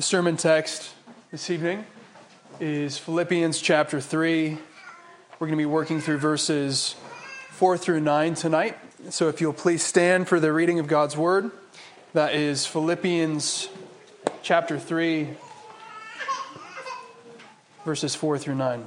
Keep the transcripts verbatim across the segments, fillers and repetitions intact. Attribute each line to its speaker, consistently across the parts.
Speaker 1: The sermon text this evening is Philippians chapter three. We're going to be working through verses four through nine tonight. So if you'll please stand for the reading of God's Word. That is Philippians chapter three, verses four through nine.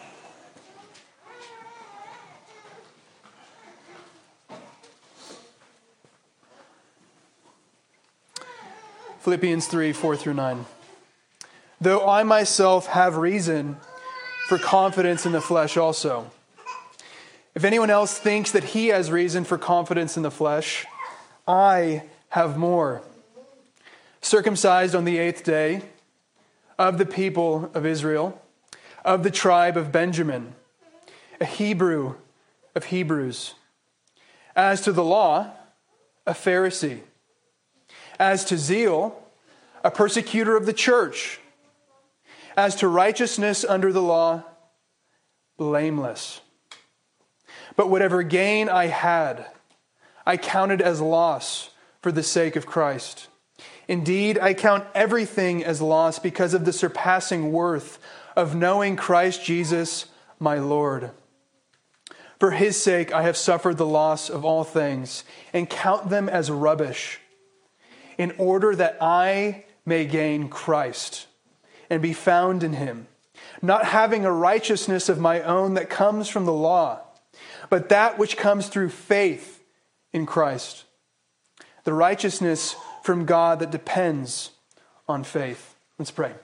Speaker 1: Philippians three, four through nine. Though I myself have reason for confidence in the flesh also. If anyone else thinks that he has reason for confidence in the flesh, I have more. Circumcised on the eighth day, of the people of Israel, of the tribe of Benjamin, a Hebrew of Hebrews. As to the law, a Pharisee. As to zeal, a persecutor of the church. As to righteousness under the law, blameless. But whatever gain I had, I counted as loss for the sake of Christ. Indeed, I count everything as loss because of the surpassing worth of knowing Christ Jesus, my Lord. For his sake I have suffered the loss of all things and count them as rubbish, in order that I may gain Christ and be found in him, not having a righteousness of my own that comes from the law, but that which comes through faith in Christ, the righteousness from God that depends on faith. Let's pray.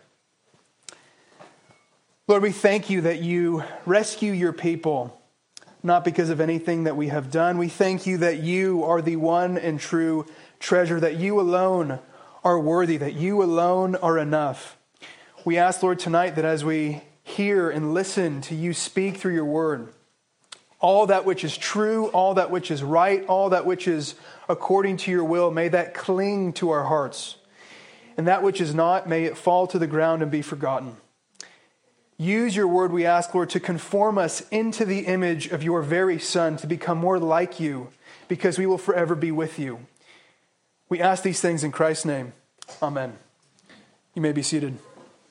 Speaker 1: Lord, we thank you that you rescue your people, not because of anything that we have done. We thank you that you are the one and true treasure, that you alone are worthy, that you alone are enough. We ask, Lord, tonight that as we hear and listen to you speak through your word, all that which is true, all that which is right, all that which is according to your will, may that cling to our hearts. And that which is not, may it fall to the ground and be forgotten. Use your word, we ask, Lord, to conform us into the image of your very Son, to become more like you, because we will forever be with you. We ask these things in Christ's name. Amen. You may be seated.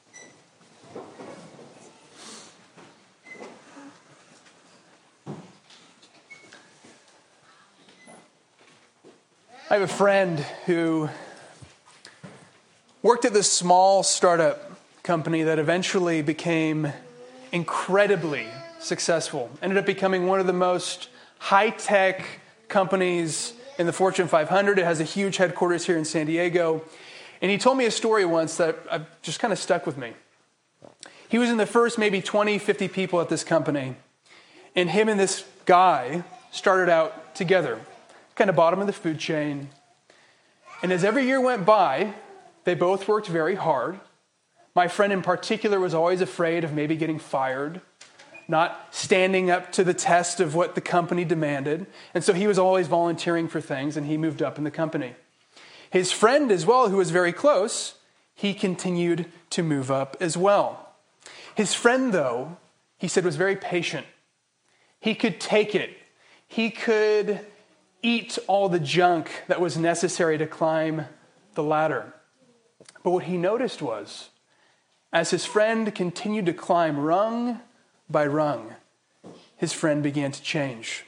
Speaker 1: I have a friend who worked at this small startup company that eventually became incredibly successful. Ended up becoming one of the most high-tech companies in the Fortune five hundred. It has a huge headquarters here in San Diego. And he told me a story once that I've just kind of stuck with me. He was in the first maybe twenty, fifty people at this company. And him and this guy started out together, kind of bottom of the food chain. And as every year went by, they both worked very hard. My friend in particular was always afraid of maybe getting fired, not standing up to the test of what the company demanded. And so he was always volunteering for things, and he moved up in the company. His friend as well, who was very close, he continued to move up as well. His friend, though, he said was very patient. He could take it. He could eat all the junk that was necessary to climb the ladder. But what he noticed was, as his friend continued to climb rung by rung, his friend began to change.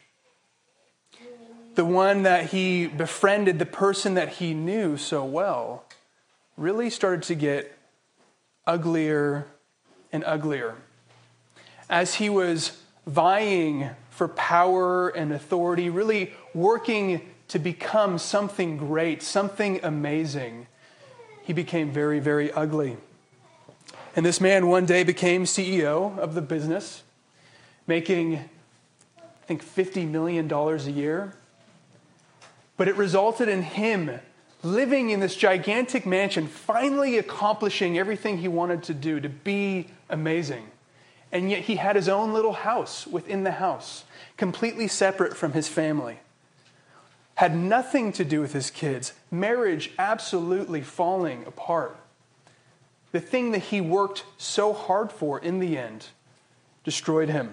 Speaker 1: The one that he befriended, the person that he knew so well, really started to get uglier and uglier. As he was vying for power and authority, really working to become something great, something amazing, he became very, very ugly. And this man one day became C E O of the business, making, I think, fifty million dollars a year. But it resulted in him living in this gigantic mansion, finally accomplishing everything he wanted to do, to be amazing. And yet he had his own little house within the house, completely separate from his family. Had nothing to do with his kids. Marriage absolutely falling apart. The thing that he worked so hard for in the end destroyed him.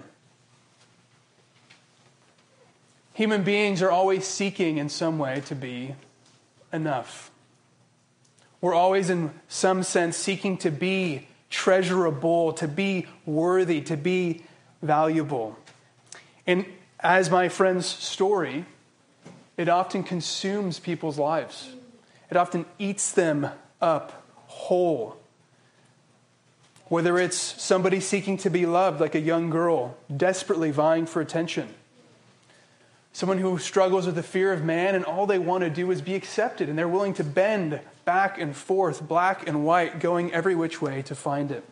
Speaker 1: Human beings are always seeking in some way to be enough. We're always, in some sense, seeking to be treasurable, to be worthy, to be valuable. And as my friend's story, it often consumes people's lives. It often eats them up whole. Whether it's somebody seeking to be loved, like a young girl, desperately vying for attention. Someone who struggles with the fear of man and all they want to do is be accepted, and they're willing to bend back and forth, black and white, going every which way to find it.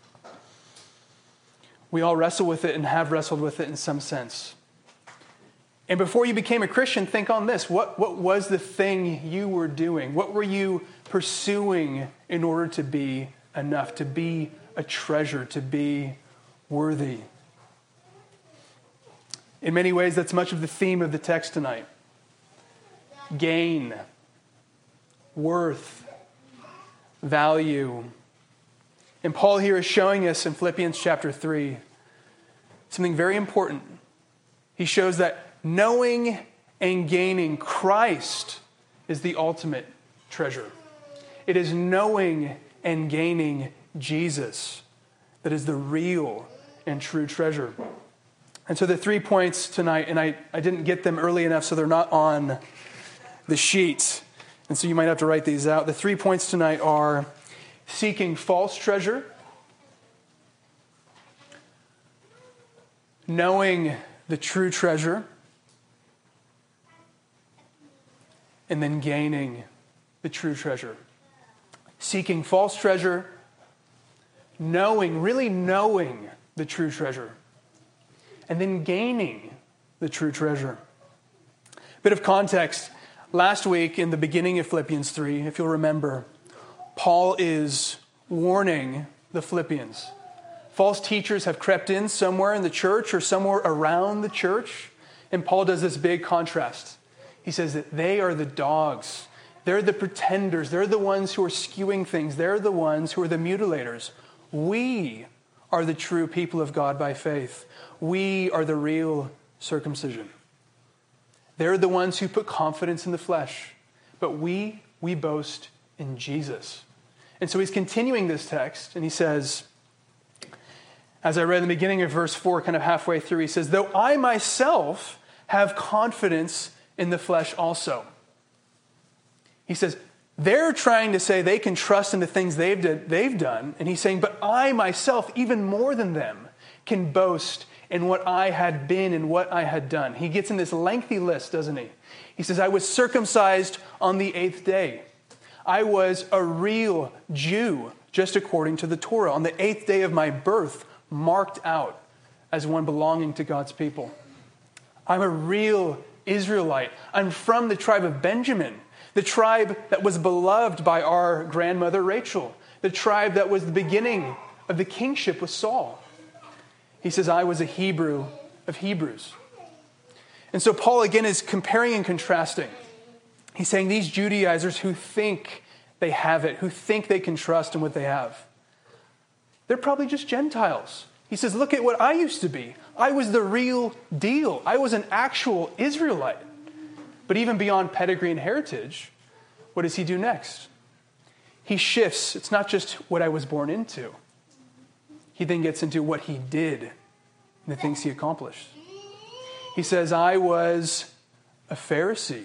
Speaker 1: We all wrestle with it and have wrestled with it in some sense. And before you became a Christian, think on this. What, what was the thing you were doing? What were you pursuing in order to be enough, to be a treasure, to be worthy? In many ways, that's much of the theme of the text tonight. Gain, worth, value. And Paul here is showing us in Philippians chapter three something very important. He shows that knowing and gaining Christ is the ultimate treasure. It is knowing and gaining Jesus that is the real and true treasure. And so the three points tonight, and I, I didn't get them early enough, so they're not on the sheet. And so you might have to write these out. The three points tonight are seeking false treasure, knowing the true treasure, and then gaining the true treasure. Seeking false treasure, knowing, really knowing the true treasure, and then gaining the true treasure. Bit of context. Last week in the beginning of Philippians three, if you'll remember, Paul is warning the Philippians. False teachers have crept in somewhere in the church or somewhere around the church, and Paul does this big contrast. He says that they are the dogs. They're the pretenders. They're the ones who are skewing things. They're the ones who are the mutilators. We are the true people of God by faith. We are the real circumcision. They're the ones who put confidence in the flesh. But we, we boast in Jesus. And so he's continuing this text, and he says, as I read in the beginning of verse four, kind of halfway through, he says, though I myself have confidence in the flesh also. He says, they're trying to say they can trust in the things they've, did, they've done. And he's saying, but I myself, even more than them, can boast in what I had been and what I had done. He gets in this lengthy list, doesn't he? He says, I was circumcised on the eighth day. I was a real Jew, just according to the Torah, on the eighth day of my birth, marked out as one belonging to God's people. I'm a real Israelite. I'm from the tribe of Benjamin, the tribe that was beloved by our grandmother Rachel, the tribe that was the beginning of the kingship with Saul. He says, I was a Hebrew of Hebrews. And so Paul again is comparing and contrasting. He's saying these Judaizers who think they have it, who think they can trust in what they have, they're probably just Gentiles. He says, look at what I used to be. I was the real deal. I was an actual Israelite. But even beyond pedigree and heritage, what does he do next? He shifts. It's not just what I was born into. He then gets into what he did and the things he accomplished. He says, I was a Pharisee,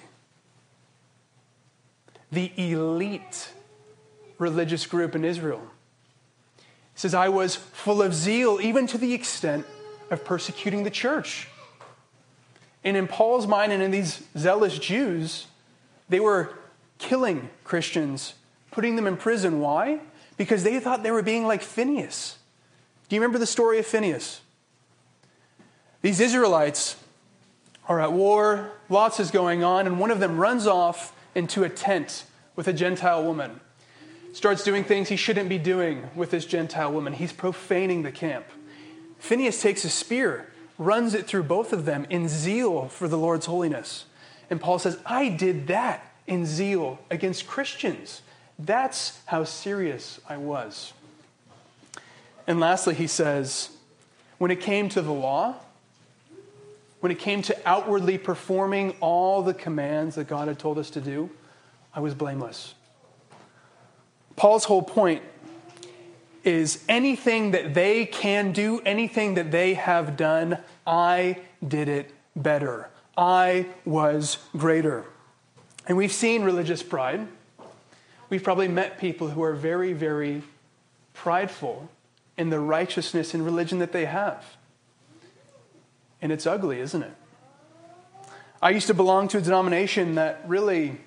Speaker 1: the elite religious group in Israel. He says, I was full of zeal, even to the extent of persecuting the church. And in Paul's mind and in these zealous Jews, they were killing Christians, putting them in prison. Why? Because they thought they were being like Phinehas. Do you remember the story of Phinehas? These Israelites are at war, lots is going on, and one of them runs off into a tent with a Gentile woman. Starts doing things he shouldn't be doing with this Gentile woman. He's profaning the camp. Phinehas takes a spear, runs it through both of them in zeal for the Lord's holiness. And Paul says, I did that in zeal against Christians. That's how serious I was. And lastly, he says, when it came to the law, when it came to outwardly performing all the commands that God had told us to do, I was blameless. Paul's whole point is anything that they can do, anything that they have done, I did it better. I was greater. And we've seen religious pride. We've probably met people who are very, very prideful in the righteousness and religion that they have. And it's ugly, isn't it? I used to belong to a denomination that really,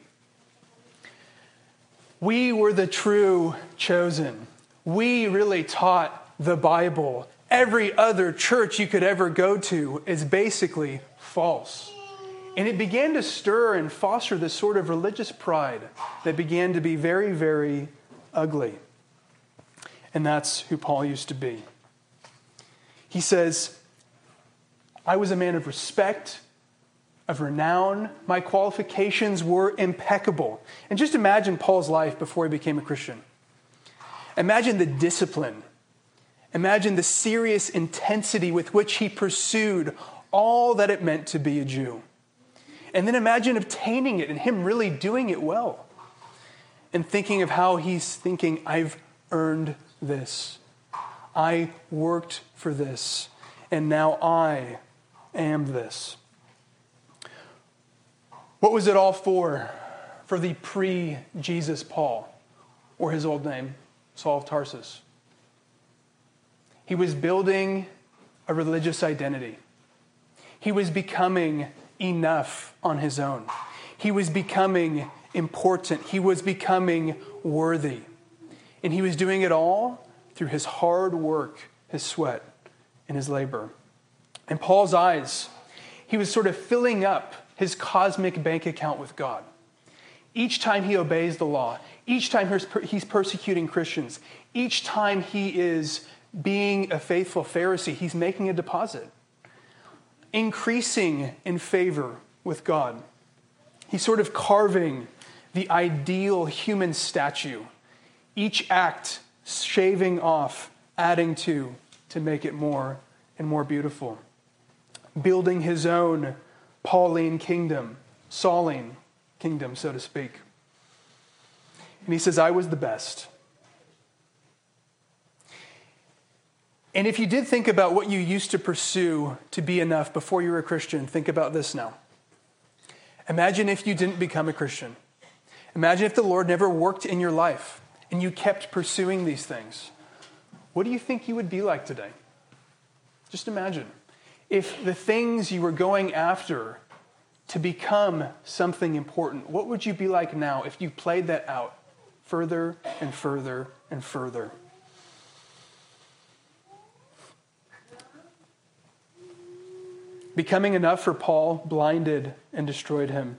Speaker 1: we were the true chosen. We really taught the Bible. Every other church you could ever go to is basically false. And it began to stir and foster this sort of religious pride that began to be very, very ugly. And that's who Paul used to be. He says, I was a man of respect, of renown. My qualifications were impeccable. And just imagine Paul's life before he became a Christian. Imagine the discipline. Imagine the serious intensity with which he pursued all that it meant to be a Jew. And then imagine obtaining it and him really doing it well. And thinking of how he's thinking, I've earned this. I worked for this. And now I am this. What was it all for? For the pre-Jesus Paul, or his old name, Saul of Tarsus. He was building a religious identity. He was becoming enough on his own. He was becoming important. He was becoming worthy. And he was doing it all through his hard work, his sweat, and his labor. In Paul's eyes, he was sort of filling up his cosmic bank account with God. Each time he obeys the law, each time he's persecuting Christians, each time he is being a faithful Pharisee, he's making a deposit, increasing in favor with God. He's sort of carving the ideal human statue, each act shaving off, adding to, to make it more and more beautiful. Building his own Pauline kingdom, Sauline kingdom, so to speak. And he says, I was the best. And if you did think about what you used to pursue to be enough before you were a Christian, think about this now. Imagine if you didn't become a Christian. Imagine if the Lord never worked in your life and you kept pursuing these things. What do you think you would be like today? Just imagine. If the things you were going after to become something important, what would you be like now if you played that out further and further and further? Becoming enough for Paul blinded and destroyed him.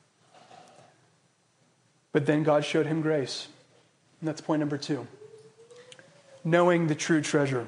Speaker 1: But then God showed him grace. And that's point number two. Knowing the true treasure.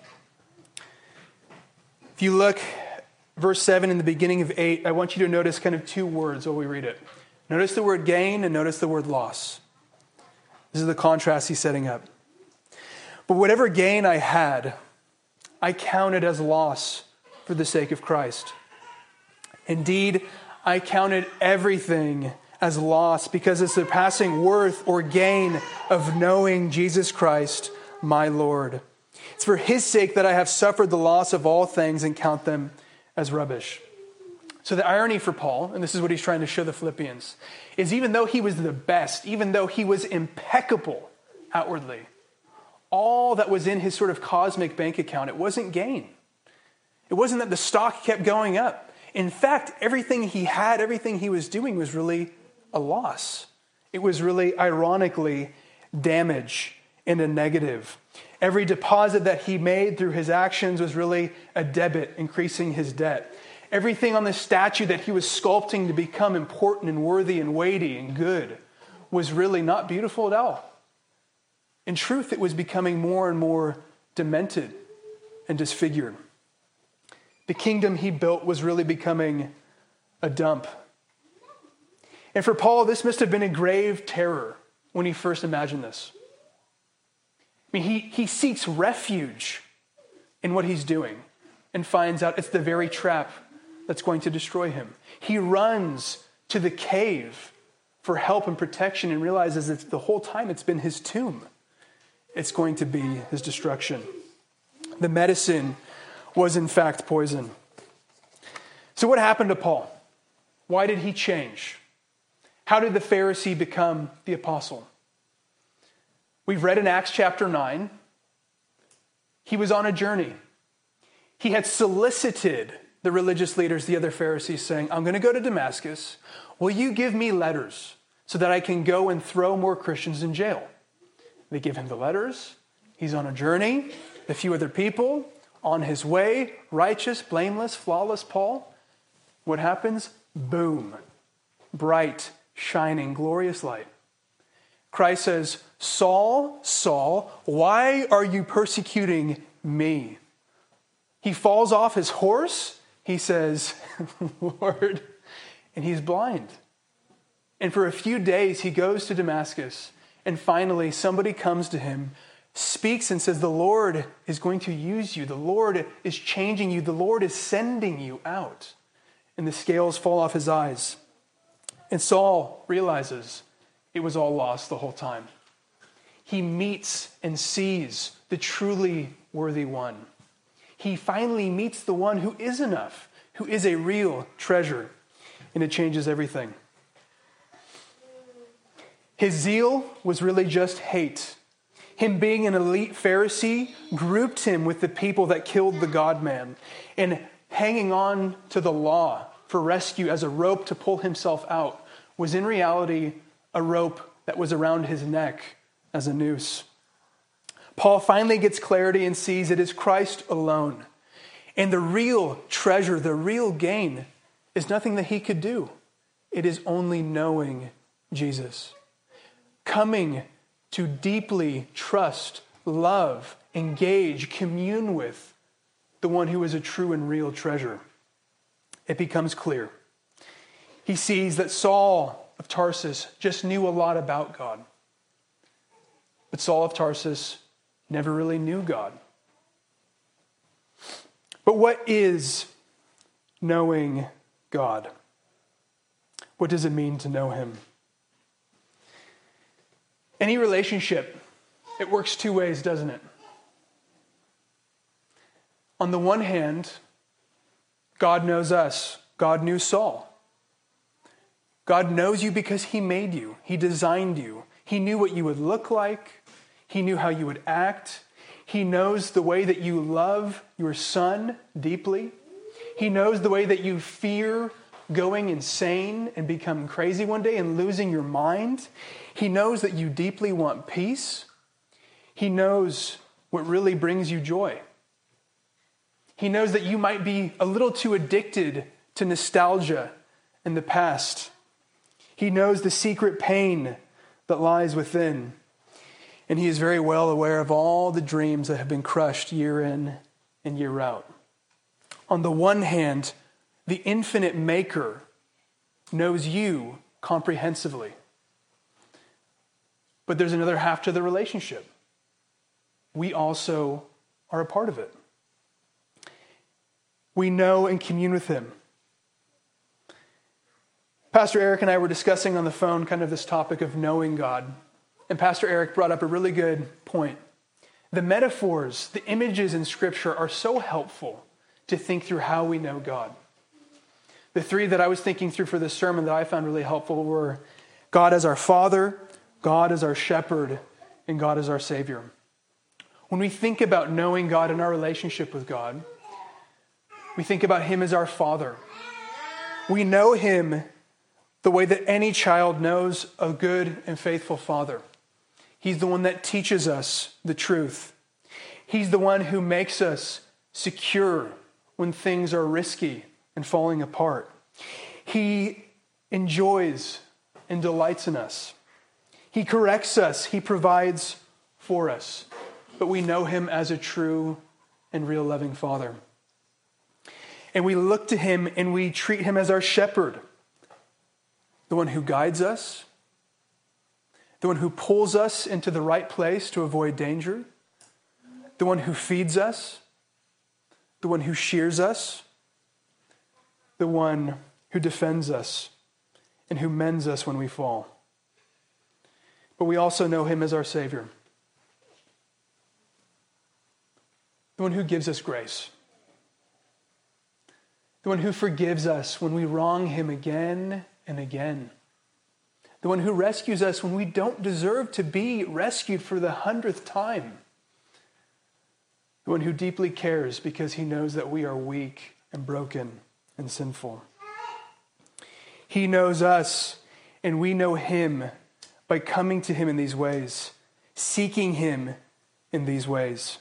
Speaker 1: If you look, verse seven in the beginning of eight, I want you to notice kind of two words while we read it. Notice the word gain and notice the word loss. This is the contrast he's setting up. But whatever gain I had, I counted as loss for the sake of Christ. Indeed, I counted everything as loss because of the surpassing worth or gain of knowing Jesus Christ, my Lord. It's for his sake that I have suffered the loss of all things and count them as rubbish. So the irony for Paul, and this is what he's trying to show the Philippians, is even though he was the best, even though he was impeccable outwardly, all that was in his sort of cosmic bank account, it wasn't gain. It wasn't that the stock kept going up. In fact, everything he had, everything he was doing was really a loss. It was really, ironically, damage and a negative. Every deposit that he made through his actions was really a debit, increasing his debt. Everything on the statue that he was sculpting to become important and worthy and weighty and good was really not beautiful at all. In truth, it was becoming more and more demented and disfigured. The kingdom he built was really becoming a dump. And for Paul, this must have been a grave terror when he first imagined this. I mean, he, he seeks refuge in what he's doing and finds out it's the very trap that's going to destroy him. He runs to the cave for help and protection and realizes that the whole time it's been his tomb. It's going to be his destruction. The medicine was in fact poison. So what happened to Paul? Why did he change? How did the Pharisee become the apostle? We've read in Acts chapter nine, he was on a journey. He had solicited the religious leaders, the other Pharisees, saying, I'm going to go to Damascus. Will you give me letters so that I can go and throw more Christians in jail? They give him the letters. He's on a journey. A few other people on his way, righteous, blameless, flawless Paul. What happens? Boom. Bright, shining, glorious light. Christ says, Saul, Saul, why are you persecuting me? He falls off his horse. He says, Lord, and he's blind. And for a few days, he goes to Damascus. And finally, somebody comes to him, speaks and says, the Lord is going to use you. The Lord is changing you. The Lord is sending you out. And the scales fall off his eyes. And Saul realizes it was all lost the whole time. He meets and sees the truly worthy one. He finally meets the one who is enough, who is a real treasure. And it changes everything. His zeal was really just hate. Him being an elite Pharisee grouped him with the people that killed the God-man. And hanging on to the law for rescue as a rope to pull himself out was in reality a rope that was around his neck as a noose. Paul finally gets clarity and sees it is Christ alone. And the real treasure, the real gain, is nothing that he could do. It is only knowing Jesus. Coming to deeply trust, love, engage, commune with the one who is a true and real treasure. It becomes clear. He sees that Saul of Tarsus just knew a lot about God. But Saul of Tarsus never really knew God. But what is knowing God? What does it mean to know him? Any relationship, it works two ways, doesn't it? On the one hand, God knows us. God knew Saul. God knows you because he made you. He designed you. He knew what you would look like. He knew how you would act. He knows the way that you love your son deeply. He knows the way that you fear going insane and becoming crazy one day and losing your mind. He knows that you deeply want peace. He knows what really brings you joy. He knows that you might be a little too addicted to nostalgia in the past. He knows the secret pain that lies within. And he is very well aware of all the dreams that have been crushed year in and year out. On the one hand, the infinite maker knows you comprehensively. But there's another half to the relationship. We also are a part of it. We know and commune with him. Pastor Eric and I were discussing on the phone kind of this topic of knowing God. And Pastor Eric brought up a really good point. The metaphors, the images in Scripture are so helpful to think through how we know God. The three that I was thinking through for this sermon that I found really helpful were God as our Father, God as our Shepherd, and God as our Savior. When we think about knowing God and our relationship with God, we think about him as our Father. We know him the way that any child knows a good and faithful father. He's the one that teaches us the truth. He's the one who makes us secure when things are risky and falling apart. He enjoys and delights in us. He corrects us. He provides for us. But we know him as a true and real loving Father. And we look to him and we treat him as our shepherd. The one who guides us. The one who pulls us into the right place to avoid danger. The one who feeds us. The one who shears us. The one who defends us and who mends us when we fall. but we also know him as our Savior. The one who gives us grace. The one who forgives us when we wrong him again and again. The one who rescues us when we don't deserve to be rescued for the hundredth time. The one who deeply cares because he knows that we are weak and broken and sinful. He knows us, and we know him by coming to him in these ways, seeking him in these ways.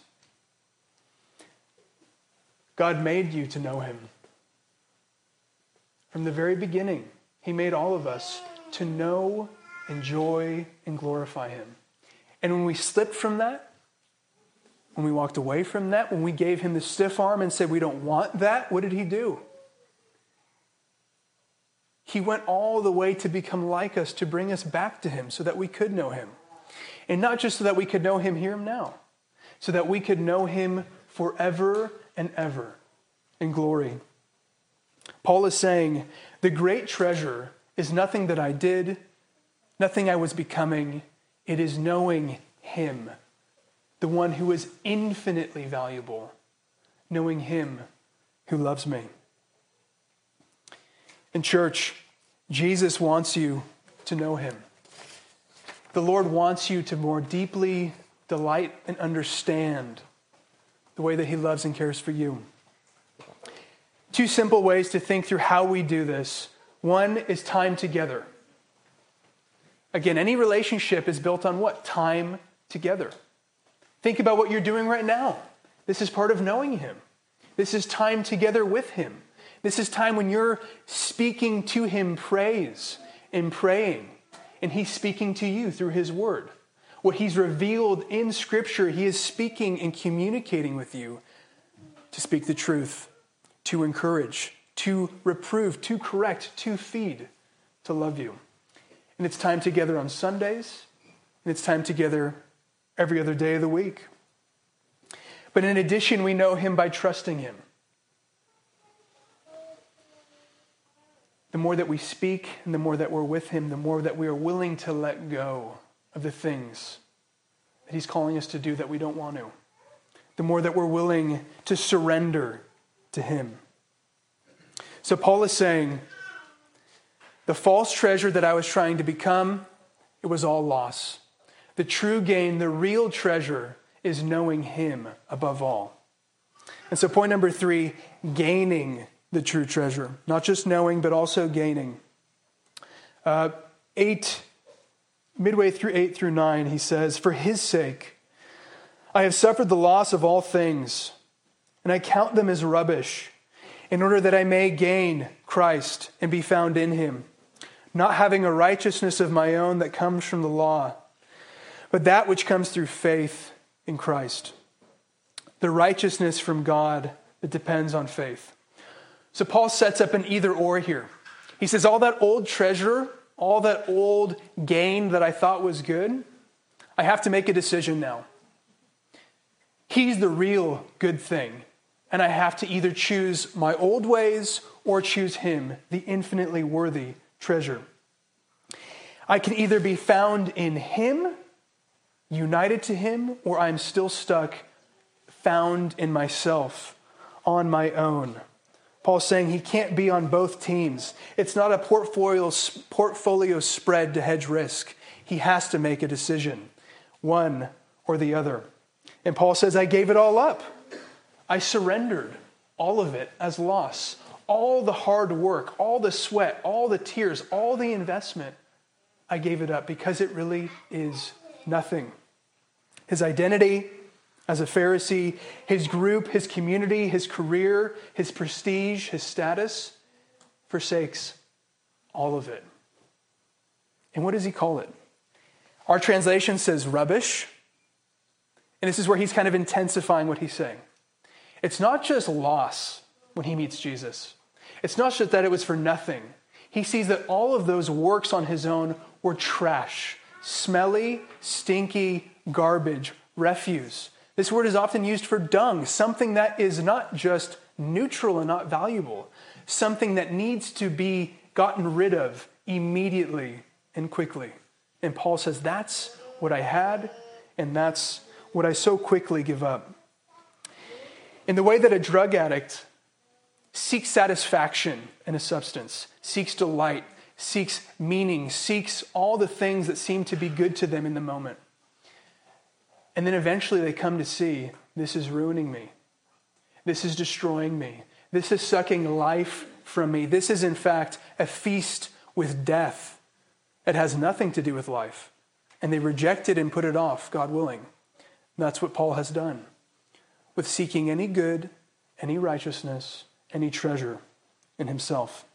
Speaker 1: God made you to know him. From the very beginning, he made all of us to know, enjoy, and glorify him. And when we slipped from that, when we walked away from that, when we gave him the stiff arm and said we don't want that, what did he do? He went all the way to become like us, to bring us back to him so that we could know him. And not just so that we could know him here and now, so that we could know him forever and ever in glory. Paul is saying, the great treasure is nothing that I did, nothing I was becoming. It is knowing him, the one who is infinitely valuable, knowing him who loves me. In church, Jesus wants you to know him. The Lord wants you to more deeply delight and understand the way that he loves and cares for you. Two simple ways to think through how we do this. One is time together. Again, any relationship is built on what? Time together. Think about what you're doing right now. This is part of knowing him. This is time together with him. This is time when you're speaking to him praise and praying, and he's speaking to you through his word. What he's revealed in Scripture, he is speaking and communicating with you to speak the truth, to encourage, to reprove, to correct, to feed, to love you. And it's time together on Sundays, and it's time together every other day of the week. But in addition, we know him by trusting him. The more that we speak and the more that we're with him, the more that we are willing to let go of the things that he's calling us to do that we don't want to. The more that we're willing to surrender to him. So Paul is saying, the false treasure that I was trying to become, it was all loss. The true gain, the real treasure, is knowing him above all. And so point number three, gaining the true treasure. Not just knowing, but also gaining. Uh, eight, midway through eight through nine, he says, for his sake, I have suffered the loss of all things, and I count them as rubbish, in order that I may gain Christ and be found in him, not having a righteousness of my own that comes from the law, but that which comes through faith in Christ. The righteousness from God that depends on faith. So Paul sets up an either or here. He says, all that old treasure, all that old gain that I thought was good, I have to make a decision now. He's the real good thing. And I have to either choose my old ways or choose him, the infinitely worthy treasure. I can either be found in him, united to him, or I'm still stuck, found in myself, on my own. Paul's saying he can't be on both teams. It's not a portfolio, portfolio spread to hedge risk. He has to make a decision, one or the other. And Paul says, I gave it all up. I surrendered all of it as loss. All the hard work, all the sweat, all the tears, all the investment, I gave it up because it really is nothing. His identity as a Pharisee, his group, his community, his career, his prestige, his status, forsakes all of it. And what does he call it? Our translation says rubbish. And this is where he's kind of intensifying what he's saying. It's not just loss when he meets Jesus. It's not just that it was for nothing. He sees that all of those works on his own were trash, smelly, stinky, garbage, refuse. This word is often used for dung, something that is not just neutral and not valuable, something that needs to be gotten rid of immediately and quickly. And Paul says, that's what I had, and that's what I so quickly give up. In the way that a drug addict seeks satisfaction in a substance, seeks delight, seeks meaning, seeks all the things that seem to be good to them in the moment. And then eventually they come to see, this is ruining me. This is destroying me. This is sucking life from me. This is, in fact, a feast with death. It has nothing to do with life. And they reject it and put it off, God willing. That's what Paul has done with seeking any good, any righteousness, any treasure in himself.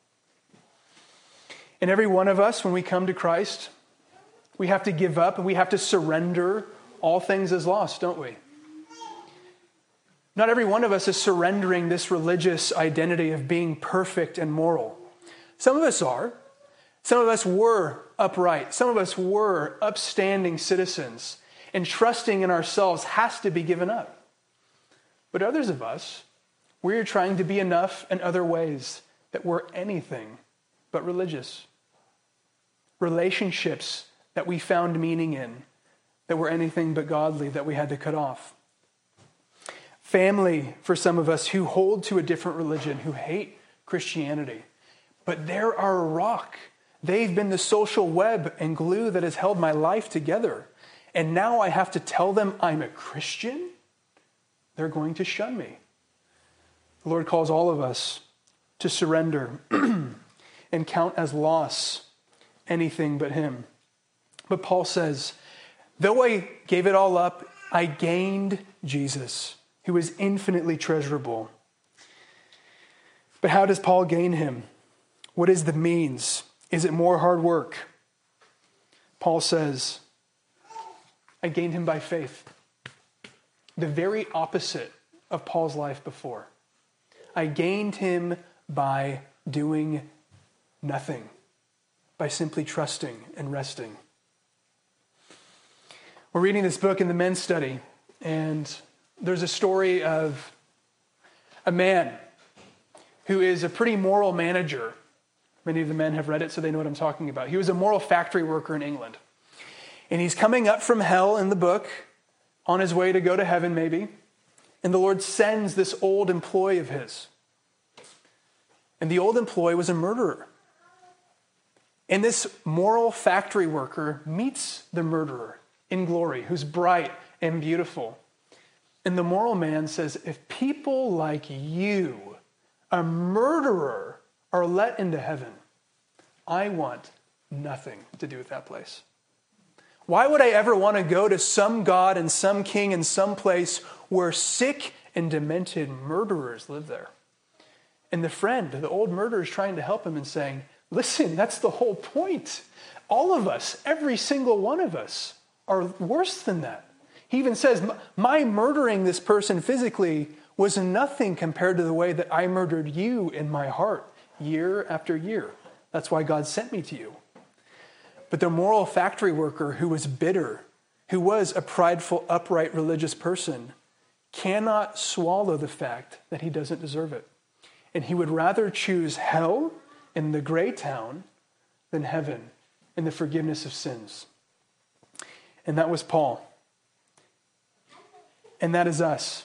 Speaker 1: And every one of us, when we come to Christ, we have to give up and we have to surrender all things as lost, don't we? Not every one of us is surrendering this religious identity of being perfect and moral. Some of us are. Some of us were upright. Some of us were upstanding citizens. And trusting in ourselves has to be given up. But others of us, we're trying to be enough in other ways that we're anything but religious. Relationships that we found meaning in that were anything but godly that we had to cut off. Family, for some of us who hold to a different religion, who hate Christianity. But they're our rock. They've been the social web and glue that has held my life together. And now I have to tell them I'm a Christian? They're going to shun me. The Lord calls all of us to surrender and count as loss anything but him. But Paul says, though I gave it all up, I gained Jesus, who is infinitely treasurable. But how does Paul gain him? What is the means? Is it more hard work? Paul says, I gained him by faith. The very opposite of Paul's life before. I gained him by doing nothing, by simply trusting and resting. We're reading this book in the men's study, and there's a story of a man who is a pretty moral manager. Many of the men have read it, so they know what I'm talking about. He was a moral factory worker in England. And he's coming up from hell in the book, on his way to go to heaven maybe. And the Lord sends this old employee of his. And the old employee was a murderer. And this moral factory worker meets the murderer in glory, who's bright and beautiful. And the moral man says, if people like you, a murderer, are let into heaven, I want nothing to do with that place. Why would I ever want to go to some god and some king in some place where sick and demented murderers live there? And the friend, the old murderer, is trying to help him and saying, listen, that's the whole point. All of us, every single one of us, are worse than that. He even says, my murdering this person physically was nothing compared to the way that I murdered you in my heart year after year. That's why God sent me to you. But the moral factory worker who was bitter, who was a prideful, upright religious person, cannot swallow the fact that he doesn't deserve it. And he would rather choose hell in the gray town than heaven in the forgiveness of sins. And that was Paul. And that is us.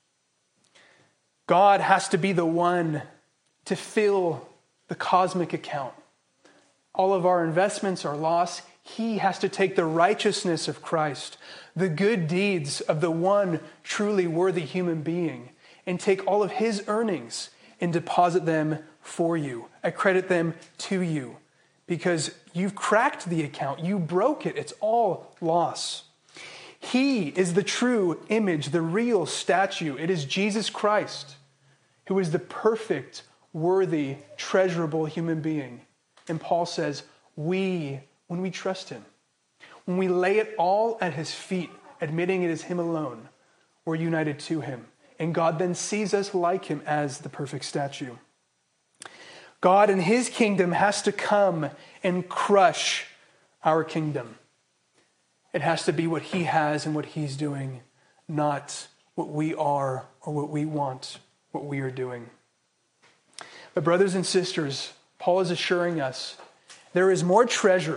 Speaker 1: God has to be the one to fill the cosmic account. All of our investments are lost. He has to take the righteousness of Christ, the good deeds of the one truly worthy human being, and take all of his earnings and deposit them for you, accredit them to you, because you've cracked the account. You broke it. It's all loss. He is the true image, the real statue. It is Jesus Christ, who is the perfect, worthy, treasurable human being. And Paul says, we, when we trust him, when we lay it all at his feet, admitting it is him alone, we're united to him. And God then sees us like him as the perfect statue. God in his kingdom has to come and crush our kingdom. It has to be what he has and what he's doing, not what we are or what we want, what we are doing. But brothers and sisters, Paul is assuring us there is more treasure,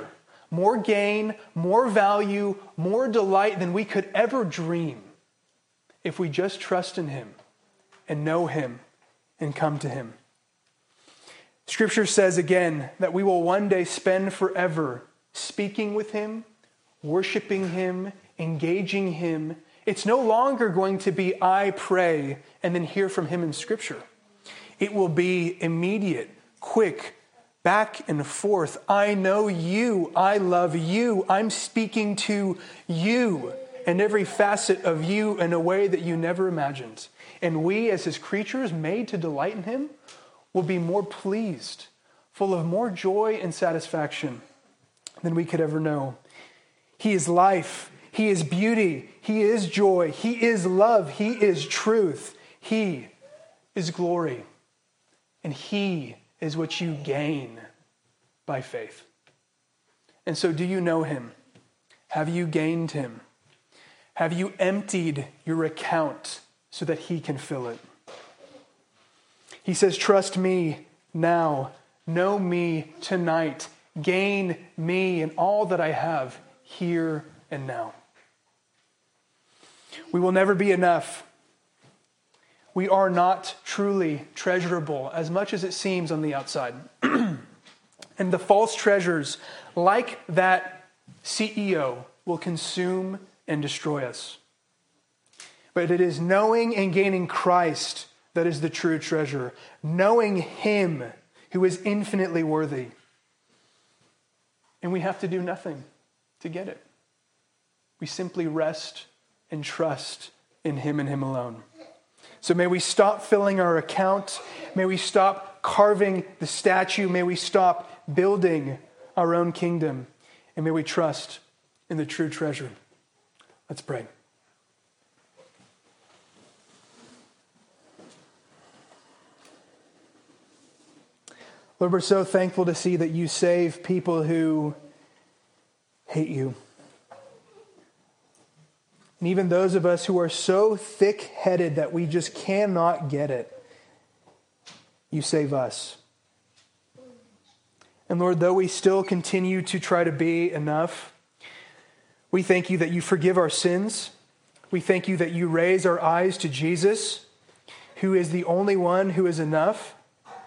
Speaker 1: more gain, more value, more delight than we could ever dream if we just trust in him and know him and come to him. Scripture says again that we will one day spend forever speaking with him, worshiping him, engaging him. It's no longer going to be I pray and then hear from him in Scripture. It will be immediate, quick, back and forth. I know you. I love you. I'm speaking to you and every facet of you in a way that you never imagined. And we, as his creatures made to delight in him, will be more pleased, full of more joy and satisfaction than we could ever know. He is life. He is beauty. He is joy. He is love. He is truth. He is glory. And he is what you gain by faith. And so, do you know him? Have you gained him? Have you emptied your account so that he can fill it? He says, trust me now. Know me tonight. Gain me and all that I have here and now. We will never be enough. We are not truly treasurable as much as it seems on the outside. And the false treasures, like that C E O, will consume and destroy us. But it is knowing and gaining Christ that is the true treasure. Knowing him who is infinitely worthy. And we have to do nothing to get it. We simply rest and trust in him and him alone. So may we stop filling our account. May we stop carving the statue. May we stop building our own kingdom. And may we trust in the true treasure. Let's pray. Lord, we're so thankful to see that you save people who hate you. And even those of us who are so thick-headed that we just cannot get it, you save us. And Lord, though we still continue to try to be enough, we thank you that you forgive our sins. We thank you that you raise our eyes to Jesus, who is the only one who is enough.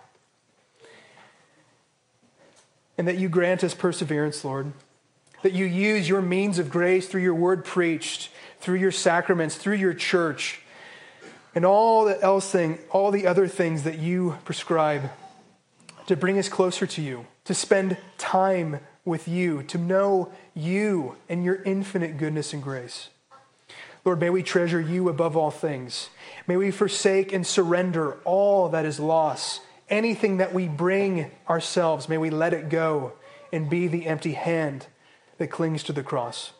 Speaker 1: And that you grant us perseverance, Lord. That you use your means of grace through your word preached, through your sacraments, through your church, and all the else thing, all the other things that you prescribe to bring us closer to you, to spend time with you, to know you and your infinite goodness and grace. Lord, may we treasure you above all things. May we forsake and surrender all that is lost. Anything that we bring ourselves, may we let it go and be the empty hand that clings to the cross.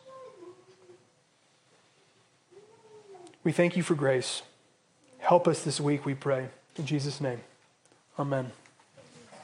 Speaker 1: We thank you for grace. Help us this week, we pray. In Jesus' name, amen.